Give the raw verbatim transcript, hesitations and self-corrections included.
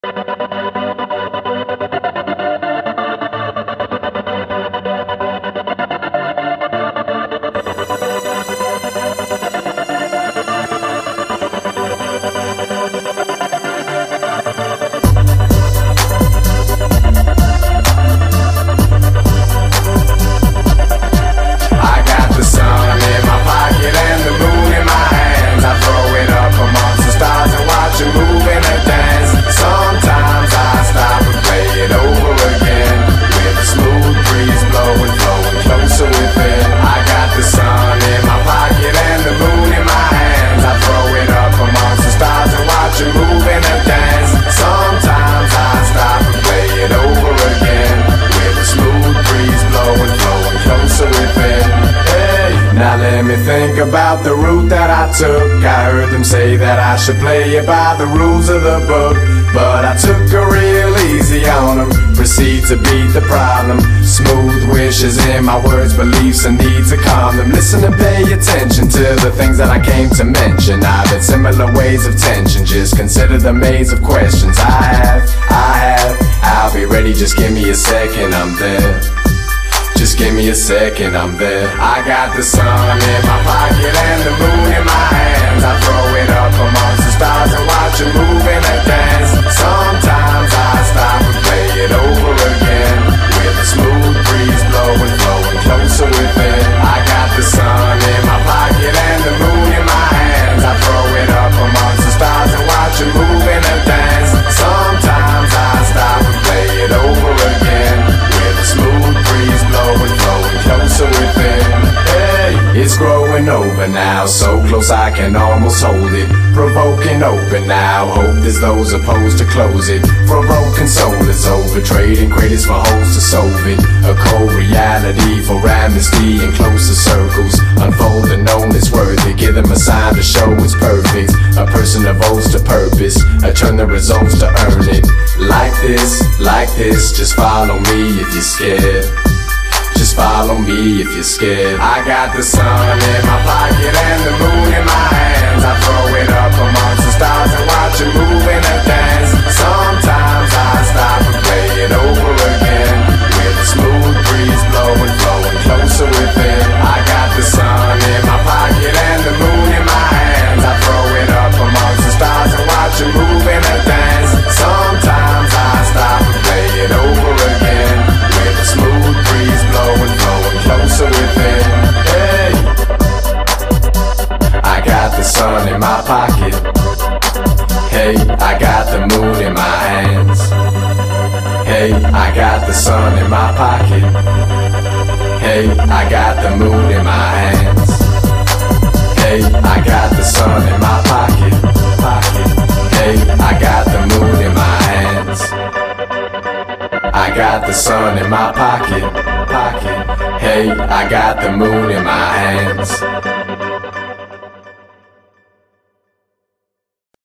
Let me think about the route that I took. I heard them say that I should play it by the rules of the book, but I took a real easy on them. Proceed to beat the problem. Smooth wishes in my words, beliefs and needs to calm them. Listen and pay attention to the things that I came to mention. I've had similar ways of tension. Just consider the maze of questions I have, I have. I'll be ready, just give me a second, I'm there. Just give me a second, I'm there. I got the sun in my pocket and the moon in my hands. I throw it up amongst the stars and watch it move in a dance. Sometimes I stop and play it over again, with a smooth breeze blowing, flowing closer within. I got the sun in my pocket and the moon in my hands. I throw it up amongst the stars and watch it move in a dance. Sometimes I stop and play it over again, with a smooth breeze blowing, flowing closer within. Hey, it's growing over now, so close I can almost hold it. Provoking open now, hope there's those opposed to close it. For a broken soul is over, trading credits for holes to solve it. A cold reality for amnesty in closer circles. Unfold the known is worthy, give them a sign to show it's perfect. A person devotes to purpose, I turn the results to earn it. Like this, like this, just follow me if you're scared. Just follow me if you're scared. I got the sun in my pocket and the moon in my hands. I throw it up amongst the stars and watch it move in a dance. Sometimes I stop and play it over again, with a smooth breeze blowing, flowing closer within. I got the sun in my pocket and the moon in my hands. I throw it up amongst the stars and watch it move in a dance. Sometimes I stop and play it over again, with a smooth breeze blowing, flowing closer within. Hey, I got the sun in my pocket. Hey, I got the moon in my hands. Hey, I got the sun in my pocket. Hey, I got the moon in my hands. Hey, I got the sun in my pocket. Pocket. Hey, I got the moon in my hands. I got the sun in my pocket. Pocket. Hey, I got the moon in my hands.